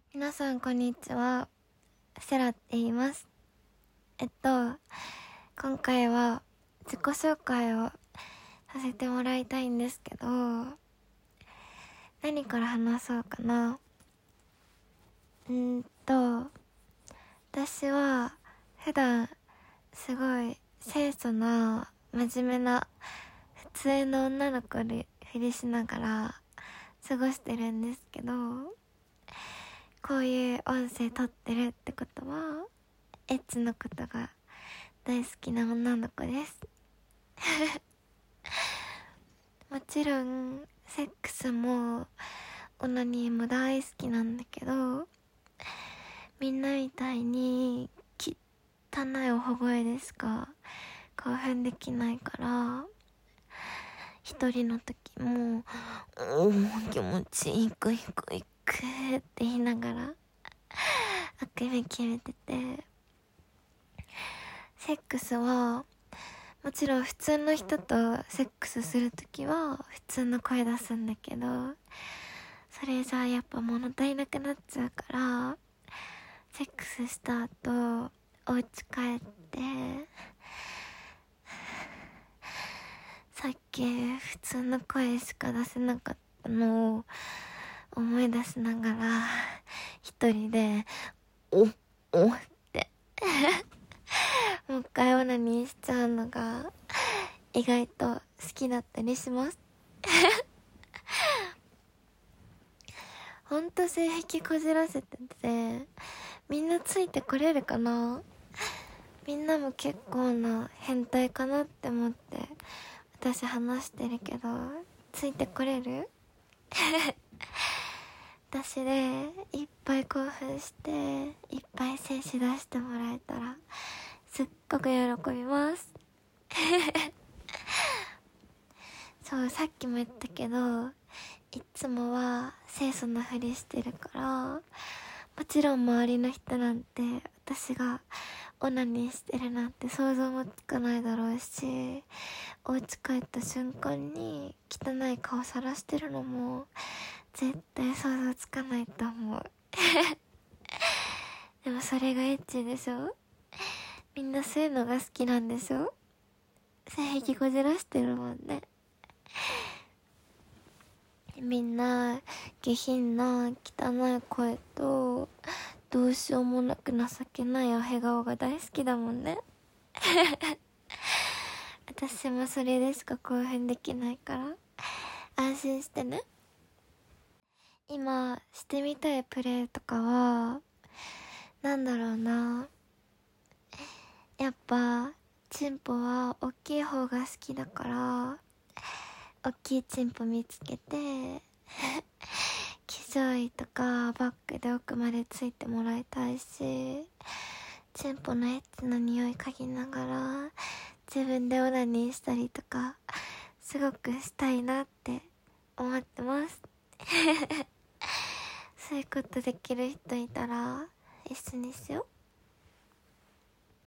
皆さんこんにちは。セラって言います。今回は自己紹介をさせてもらいたいんですけど、何から話そうかな。私は普段すごい清楚な真面目な普通の女の子でふりしながら過ごしてるんですけど、こういう音声撮ってるってことはエッチのことが大好きな女の子です。もちろんセックスもオナニーも大好きなんだけど、みんなみたいに汚いおほごえでしか興奮できないから、一人の時も気持ちいいくいくいくって言いながらあくび決めてて、セックスはもちろん普通の人とセックスするときは普通の声出すんだけど、それじゃやっぱ物足りなくなっちゃうから、セックスした後お家帰ってさっき普通の声しか出せなかったのを思い出しながら一人でおってもう一回オナニーしちゃうのが意外と好きだったりします。ほんと性癖こじらせてて、みんなついてこれるかな。みんなも結構な変態かなって思って私話してるけど、ついてこれる？私でいっぱい興奮していっぱい精子出してもらえたらすっごく喜びます。そう、さっきも言ったけどいつもは清楚なふりしてるから、もちろん周りの人なんて私がオナニーしてるなんて想像もつかないだろうし、お家帰った瞬間に汚い顔さらしてるのも絶対想像つかないと思う。でもそれがエッチでしょ。みんなそういうのが好きなんでしょ。性癖こじらしてるもんね。みんな下品な汚い声とどうしようもなく情けないおへ顔が大好きだもんね。私もそれでしか興奮できないから安心してね。今してみたいプレイとかはなんだろうな。やっぱチンポは大きい方が好きだから、大きいチンポ見つけて騎乗位とかバッグで奥までついてもらいたいし、チンポのエッチな匂い嗅ぎながら自分でオナニーしたりとかすごくしたいなって思ってます。そういうことできる人いたら一緒にしよう。